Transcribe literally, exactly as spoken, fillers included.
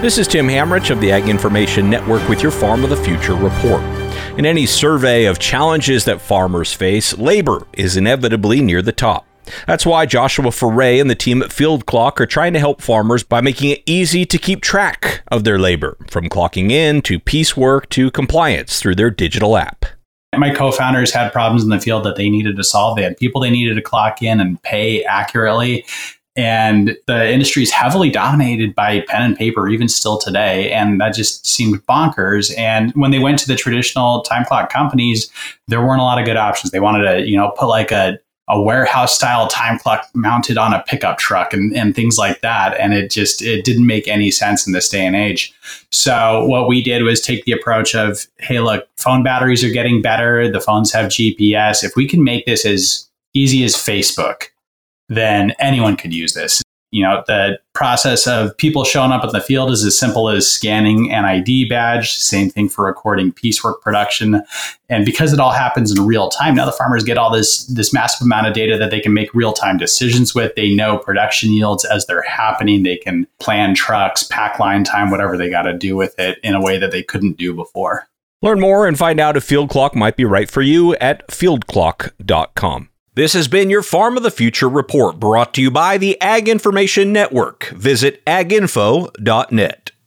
This is Tim Hamrich of the Ag Information Network with your Farm of the Future report. In any survey of challenges that farmers face, labor is inevitably near the top. That's why Joshua Foray and the team at FieldClock are trying to help farmers by making it easy to keep track of their labor, from clocking in to piecework to compliance through their digital app. My co-founders had problems in the field that they needed to solve. They had people they needed to clock in and pay accurately. And the industry is heavily dominated by pen and paper, even still today. And that just seemed bonkers. And when they went to the traditional time clock companies, there weren't a lot of good options. They wanted to, you know, put like a, a warehouse style time clock mounted on a pickup truck and, and things like that. And it just, it didn't make any sense in this day and age. So what we did was take the approach of, hey, look, phone batteries are getting better. The phones have G P S. If we can make this as easy as Facebook, then anyone could use this. You know, the process of people showing up in the field is as simple as scanning an I D badge. Same thing for recording piecework production. And because it all happens in real time, now the farmers get all this, this massive amount of data that they can make real-time decisions with. They know production yields as they're happening. They can plan trucks, pack line time, whatever they got to do with it in a way that they couldn't do before. Learn more and find out if FieldClock might be right for you at field clock dot com. This has been your Farm of the Future report, brought to you by the Ag Information Network. Visit ag info dot net.